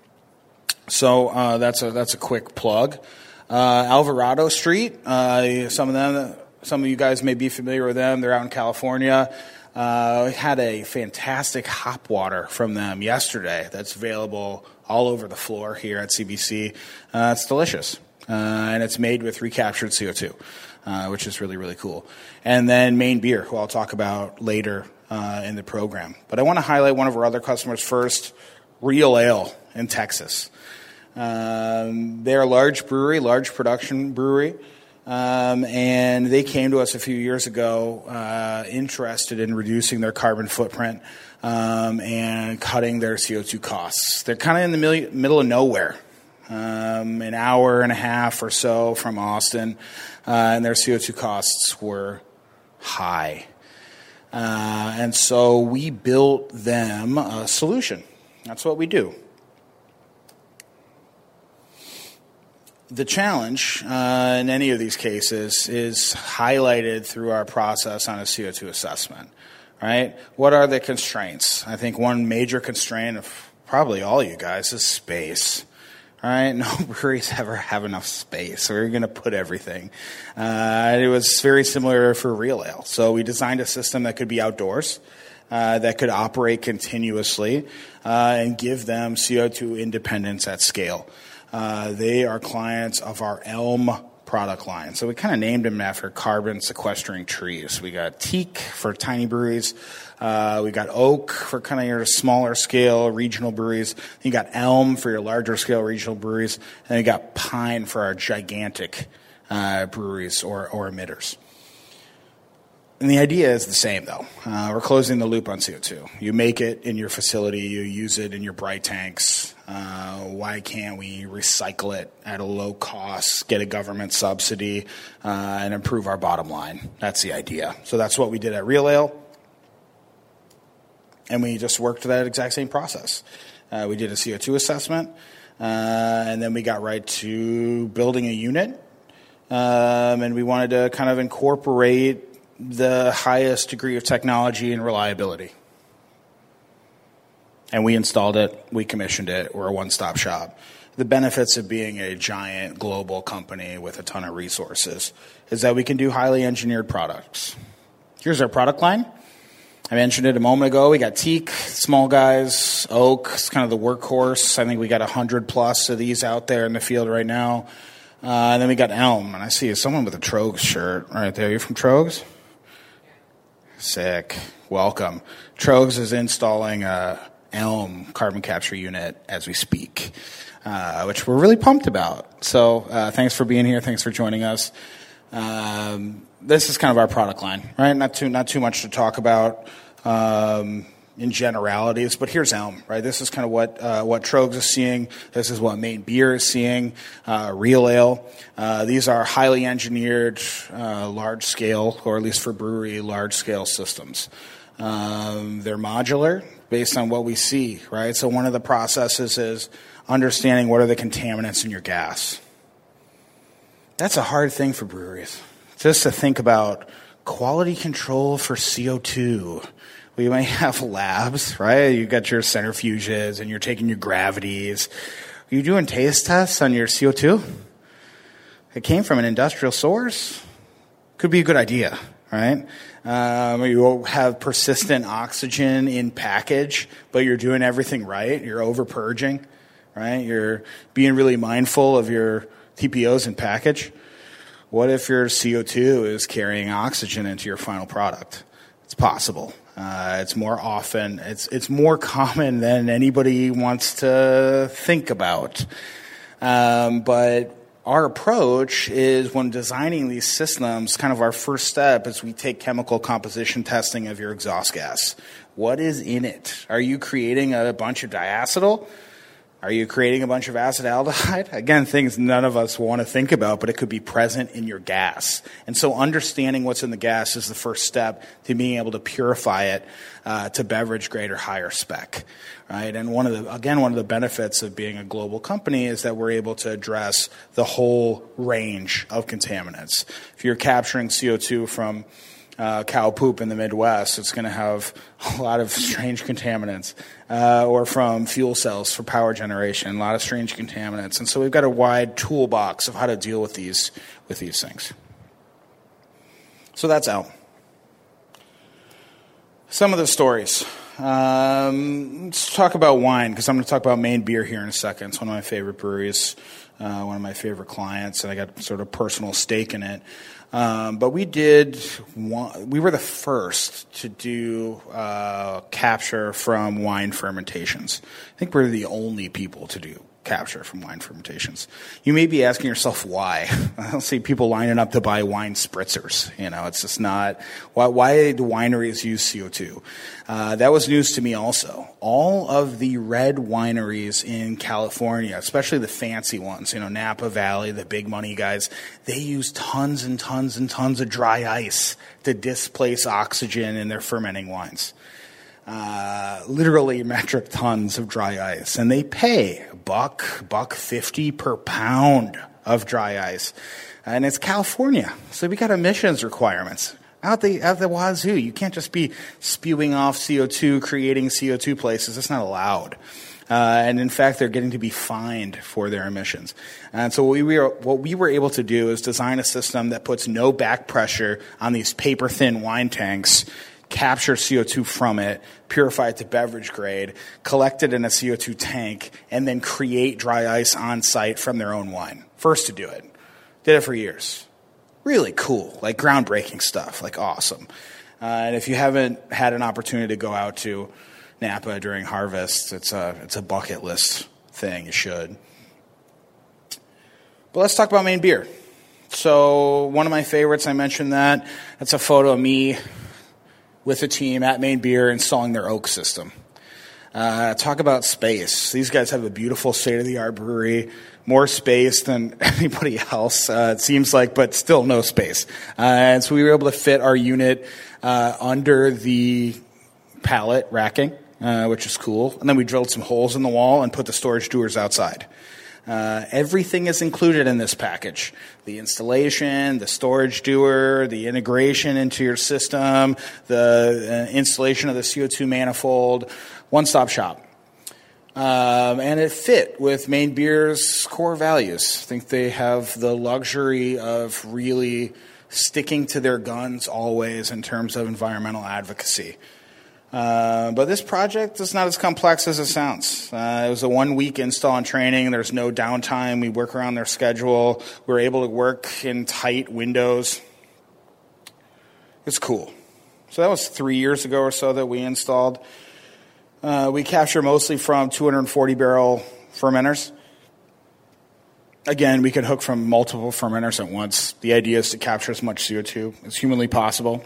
So uh, that's a that's a quick plug. Uh, Alvarado Street. Uh, some of them, some of you guys may be familiar with them. They're out in California. Uh, we had a fantastic hop water from them yesterday that's available all over the floor here at C B C. Uh, it's delicious, uh, and it's made with recaptured C O two, uh, which is really, really cool. And then Maine Beer, who I'll talk about later uh, in the program. But I want to highlight one of our other customers first, Real Ale in Texas. Um, they're a large brewery, large production brewery. Um, and they came to us a few years ago uh, interested in reducing their carbon footprint um, and cutting their C O two costs. They're kind of in the mil- middle of nowhere, um, an hour and a half or so from Austin, uh, and their C O two costs were high. Uh, and so we built them a solution. That's what we do. The challenge uh, in any of these cases is highlighted through our process on a C O two assessment, right? What are the constraints? I think one major constraint of probably all you guys is space, right? No breweries ever have enough space. So we're going to put everything. Uh, it was very similar for Real Ale. So we designed a system that could be outdoors, uh, that could operate continuously, uh, and give them C O two independence at scale. Uh, they are clients of our Elm product line. So we kind of named them after carbon sequestering trees. We got teak for tiny breweries. Uh, we got oak for kind of your smaller scale regional breweries. You got elm for your larger scale regional breweries. And you got pine for our gigantic uh, breweries or, or emitters. And the idea is the same, though. Uh, we're closing the loop on C O two. You make it in your facility. You use it in your bright tanks. Uh, why can't we recycle it at a low cost, get a government subsidy, uh, and improve our bottom line? That's the idea. So that's what we did at Real Ale. And we just worked that exact same process. Uh, we did a C O two assessment, uh, and then we got right to building a unit. Um, and we wanted to kind of incorporate the highest degree of technology and reliability. And we installed it, we commissioned it, we're a one-stop shop. The benefits of being a giant global company with a ton of resources is that we can do highly engineered products. Here's our product line. I mentioned it a moment ago. We got teak, small guys, oak, it's kind of the workhorse. I think we got one hundred plus of these out there in the field right now. Uh, and then we got elm, and I see someone with a Trogs shirt right there. You're from Trogs? Sick. Welcome. Trogs is installing a Elm carbon capture unit as we speak, uh, which we're really pumped about. So uh, thanks for being here. Thanks for joining us. Um, this is kind of our product line, right? Not too not too much to talk about um, in generalities, but here's Elm, right? This is kind of what uh, what Trogs is seeing. This is what Maine Beer is seeing. Uh, Real Ale. Uh, these are highly engineered, uh, large scale, or at least for brewery, large scale systems. Um, they're modular based on what we see, right? So one of the processes is understanding what are the contaminants in your gas. That's a hard thing for breweries, just to think about quality control for C O two. We may have labs, right? You've got your centrifuges and you're taking your gravities. Are you doing taste tests on your C O two? It came from an industrial source. Could be a good idea, right? Um, you have persistent oxygen in package, but you're doing everything right. You're over purging, right? You're being really mindful of your T P Os in package. What if your C O two is carrying oxygen into your final product? It's possible. Uh, it's more often, it's it's more common than anybody wants to think about. Um, but our approach is when designing these systems, kind of our first step is we take chemical composition testing of your exhaust gas. What is in it? Are you creating a bunch of diacetyl? Are you creating a bunch of acetaldehyde? Again, things none of us want to think about, but it could be present in your gas. And so understanding what's in the gas is the first step to being able to purify it uh, to beverage grade or higher spec. Right? And one of the, again, one of the benefits of being a global company is that we're able to address the whole range of contaminants. If you're capturing C O two from Uh, cow poop in the Midwest, it's going to have a lot of strange contaminants, uh, or from fuel cells for power generation, a lot of strange contaminants. And so we've got a wide toolbox of how to deal with these with these things. So that's out. Some of the stories. Um, let's talk about wine, because I'm going to talk about Maine Beer here in a second. It's one of my favorite breweries, uh, one of my favorite clients, and I got sort of personal stake in it. Um, but we did, one, we were the first to do uh, capture from wine fermentations. I think we're the only people to do capture from wine fermentations. You may be asking yourself why. I don't see people lining up to buy wine spritzers. You know, it's just not. Why, why do wineries use C O two? Uh, that was news to me also. All of the red wineries in California, especially the fancy ones, you know, Napa Valley, the big money guys, they use tons and tons and tons of dry ice to displace oxygen in their fermenting wines. Uh, literally metric tons of dry ice, and they pay a buck, buck fifty per pound of dry ice, and it's California, so we got emissions requirements out the out the wazoo. You can't just be spewing off C O two, creating C O two places. It's not allowed. Uh, and in fact, they're getting to be fined for their emissions. And so what we were, what we were able to do is design a system that puts no back pressure on these paper-thin wine tanks, capture C O two from it, purify it to beverage grade, collect it in a C O two tank, and then create dry ice on site from their own wine. First to do it. Did it for years. Really cool, like groundbreaking stuff, like awesome. Uh, and if you haven't had an opportunity to go out to Napa during harvest, it's a, it's a bucket list thing. You should. But let's talk about Maine beer. So one of my favorites, I mentioned that. That's a photo of me with a team at Maine Beer installing their oak system. Uh, talk about space. These guys have a beautiful state-of-the-art brewery, more space than anybody else, uh, it seems like, but still no space. Uh, and so we were able to fit our unit uh, under the pallet racking, uh, which is cool. And then we drilled some holes in the wall and put the storage dewars outside. Uh, everything is included in this package. The installation, the storage dewar, the integration into your system, the uh, installation of the C O two manifold, one-stop shop. Um, and it fit with Maine Beer's core values. I think they have the luxury of really sticking to their guns always in terms of environmental advocacy. Uh, but this project is not as complex as it sounds. Uh, it was a one-week install and training. There's no downtime. We work around their schedule. We're able to work in tight windows. It's cool. So that was three years ago or so that we installed. Uh, we capture mostly from two hundred forty barrel fermenters. Again, we can hook from multiple fermenters at once. The idea is to capture as much C O two as humanly possible.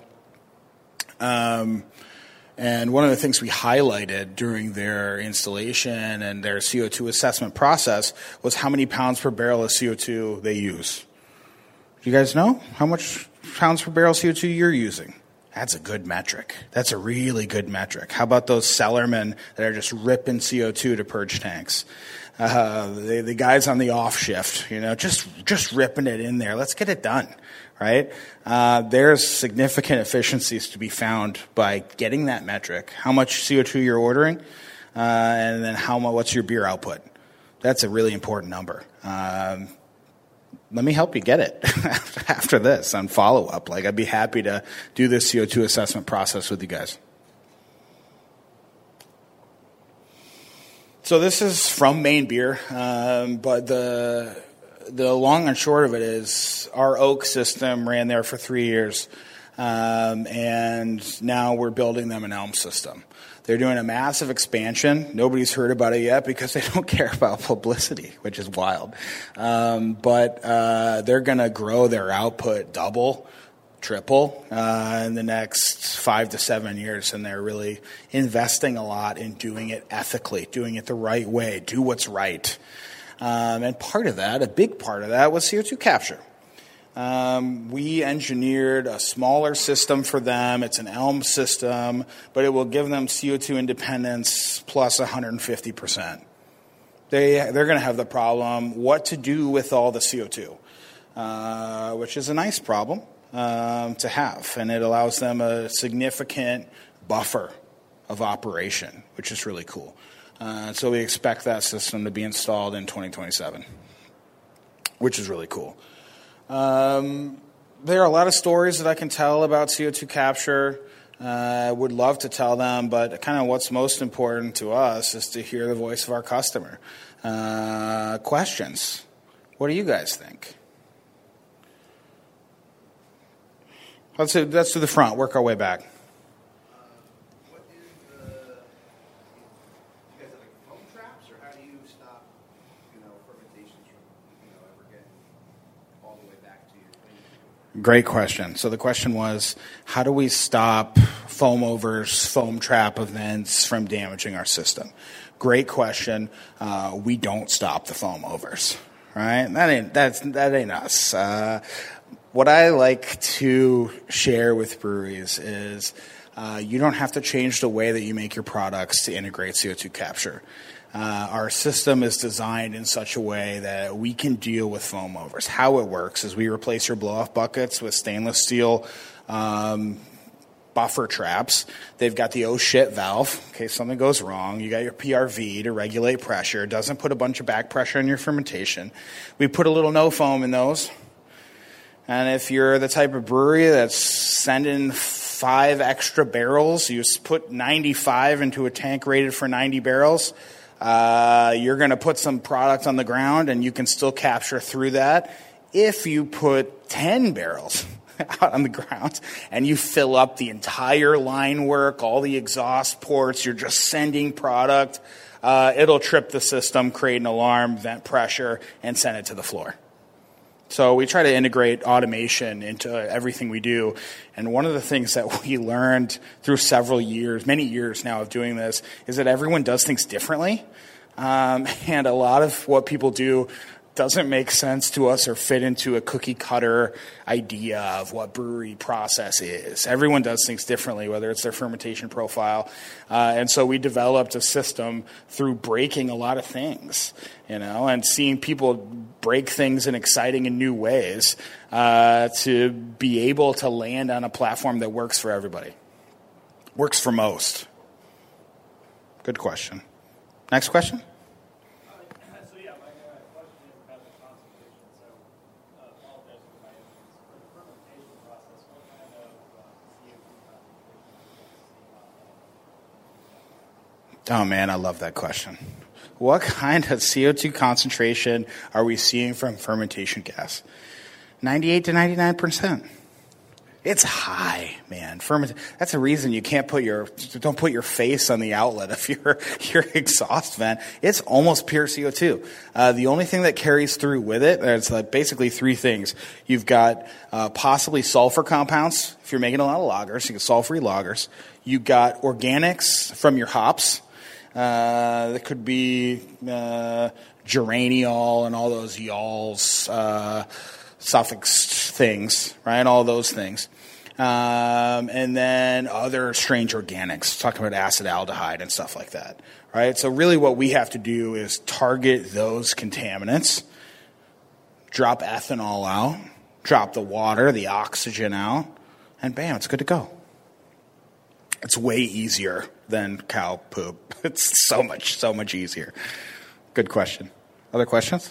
Um... And one of the things we highlighted during their installation and their C O two assessment process was how many pounds per barrel of C O two they use. Do you guys know how much pounds per barrel C O two you're using? That's a good metric. That's a really good metric. How about those cellarmen that are just ripping C O two to purge tanks? Uh, the, the guys on the off shift, you know, just just ripping it in there. Let's get it done. Right? Uh, there's significant efficiencies to be found by getting that metric, how much C O two you're ordering, uh, and then how much, what's your beer output. That's a really important number. Um, let me help you get it after this on follow-up. Like, I'd be happy to do this C O two assessment process with you guys. So this is from Maine Beer, um, but the... The long and short of it is our oak system ran there for three years, um, and now we're building them an elm system. They're doing a massive expansion. Nobody's heard about it yet because they don't care about publicity, which is wild. Um, but uh, they're going to grow their output double, triple uh, in the next five to seven years, and they're really investing a lot in doing it ethically, doing it the right way, do what's right. Um, and part of that, a big part of that, was C O two capture. Um, we engineered a smaller system for them. It's an Elm system, but it will give them C O two independence plus one hundred fifty percent. They, they're going to have the problem what to do with all the C O two, uh, which is a nice problem um, to have. And it allows them a significant buffer of operation, which is really cool. Uh, so we expect that system to be installed in twenty twenty-seven, which is really cool. Um, there are a lot of stories that I can tell about C O two capture. Uh, I would love to tell them, but kind of what's most important to us is to hear the voice of our customer. Uh, questions. What do you guys think? Let's do, let's do the front, work our way back. Great question. So the question was, how do we stop foam overs, foam trap events from damaging our system? Great question. Uh, we don't stop the foam overs, right? That ain't that's that ain't us. Uh, what I like to share with breweries is uh, you don't have to change the way that you make your products to integrate C O two capture. Uh, our system is designed in such a way that we can deal with foam overs. How it works is we replace your blow-off buckets with stainless steel um, buffer traps. They've got the oh shit valve in case something goes wrong. You got your P R V to regulate pressure. It doesn't put a bunch of back pressure on your fermentation. We put a little no foam in those. And if you're the type of brewery that's sending five extra barrels, you put ninety-five into a tank rated for ninety barrels, uh, you're going to put some product on the ground and you can still capture through that. If you put ten barrels out on the ground and you fill up the entire line work, all the exhaust ports, you're just sending product, uh, it'll trip the system, create an alarm, vent pressure, and send it to the floor. So we try to integrate automation into everything we do. And one of the things that we learned through several years, many years now of doing this, is that everyone does things differently. Um, and a lot of what people do doesn't make sense to us or fit into a cookie cutter idea of what brewery process is. Everyone does things differently, whether it's their fermentation profile. Uh, and so we developed a system through breaking a lot of things, you know, and seeing people break things in exciting and new ways uh, to be able to land on a platform that works for everybody. Works for most. Good question. Next question? Oh, man, I love that question. What kind of C O two concentration are we seeing from fermentation gas? ninety-eight to ninety-nine percent. It's high, man. Ferment- That's a reason you can't put your, don't put your face on the outlet of your, your exhaust vent. It's almost pure C O two. Uh, the only thing that carries through with it, there's like basically three things. You've got uh, possibly sulfur compounds. If you're making a lot of lagers, you get sulfury lagers. You've got organics from your hops. Uh, that could be uh, geraniol and all those y'alls, uh, suffix things, right? All those things. Um, and then other strange organics, talking about acetaldehyde and stuff like that, right? So really what we have to do is target those contaminants, drop ethanol out, drop the water, the oxygen out, and bam, it's good to go. It's way easier than cow poop. It's so much, so much easier. Good question. Other questions?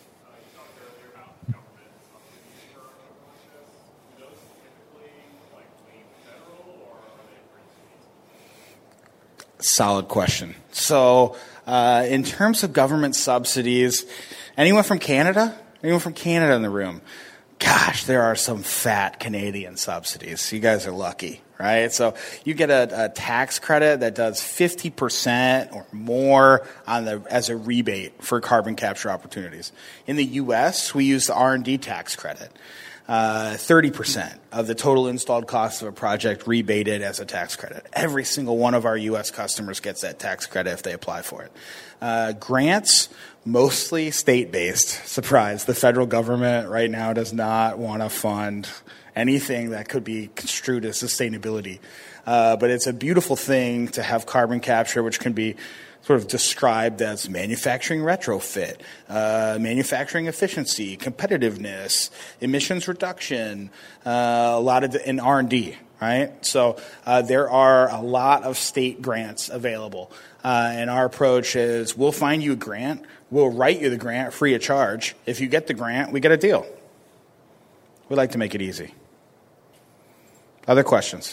Solid question. So uh, in terms of government subsidies, anyone from Canada? Anyone from Canada in the room? Gosh, there are some fat Canadian subsidies. You guys are lucky, right? So you get a, a tax credit that does fifty percent or more on the as a rebate for carbon capture opportunities. In the U S, we use the R and D tax credit. Uh, thirty percent of the total installed cost of a project rebated as a tax credit. Every single one of our U S customers gets that tax credit if they apply for it. Uh, grants, mostly state-based. Surprise, the federal government right now does not want to fund anything that could be construed as sustainability. Uh, but it's a beautiful thing to have carbon capture, which can be sort of described as manufacturing retrofit, uh, manufacturing efficiency, competitiveness, emissions reduction, uh, a lot of the, in R and D, right? So uh, there are a lot of state grants available. Uh, and our approach is we'll find you a grant, we'll write you the grant free of charge. If you get the grant, we get a deal. We like to make it easy. Other questions?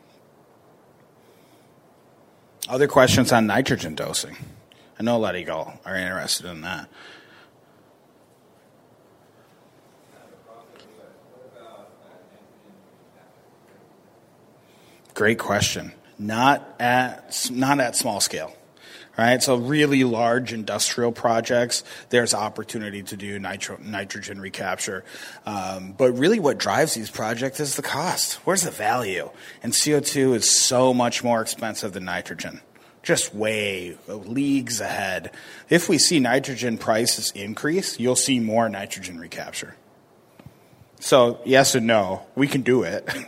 Other questions on nitrogen dosing? I know a lot of y'all are interested in that. Great question. Not at not at small scale, right? So really large industrial projects, there's opportunity to do nitro, nitrogen recapture. Um, but really what drives these projects is the cost. Where's the value? And C O two is so much more expensive than nitrogen. Just way leagues ahead. If we see nitrogen prices increase, you'll see more nitrogen recapture. So yes and no, we can do it. one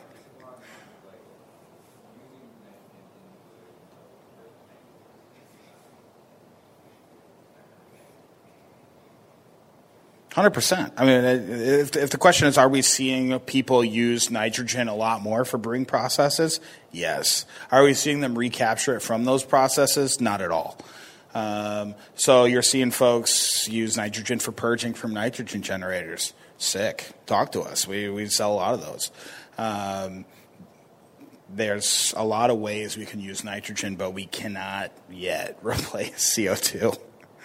hundred percent. I mean, if, if the question is, are we seeing people use nitrogen a lot more for brewing processes? Yes. Are we seeing them recapture it from those processes? Not at all. Um, so you're seeing folks use nitrogen for purging from nitrogen generators. Sick. Talk to us. We we sell a lot of those. Um, there's a lot of ways we can use nitrogen, but we cannot yet replace C O two.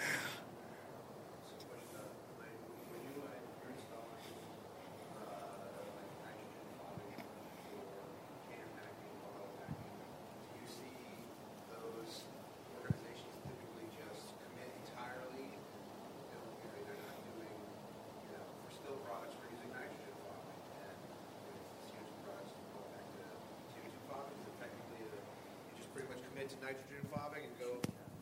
Nitrogen fobbing and go.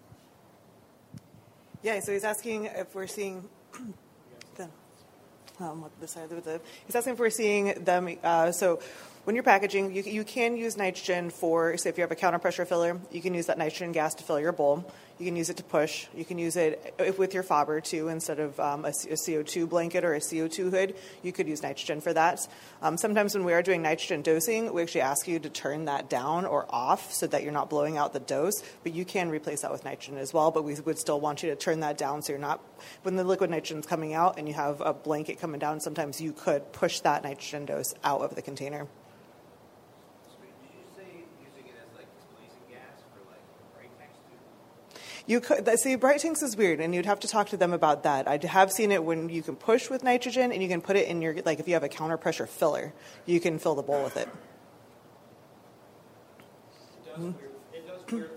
Yeah, so he's asking if we're seeing the, um, what this side of the, he's asking if we're seeing them. Uh, so when you're packaging, you, you can use nitrogen for, say, if you have a counter pressure filler, you can use that nitrogen gas to fill your bowl. You can use it to push. You can use it with your fobber, too, instead of um, a, a C O two blanket or a C O two hood. You could use nitrogen for that. Um, sometimes when we are doing nitrogen dosing, we actually ask you to turn that down or off so that you're not blowing out the dose. But you can replace that with nitrogen as well. But we would still want you to turn that down so you're not, when the liquid nitrogen is coming out and you have a blanket coming down, sometimes you could push that nitrogen dose out of the container. You could see bright tanks is weird, and you'd have to talk to them about that. I have seen it when you can push with nitrogen, and you can put it in your, like if you have a counter pressure filler, you can fill the bowl with it. It does, weird, it does weird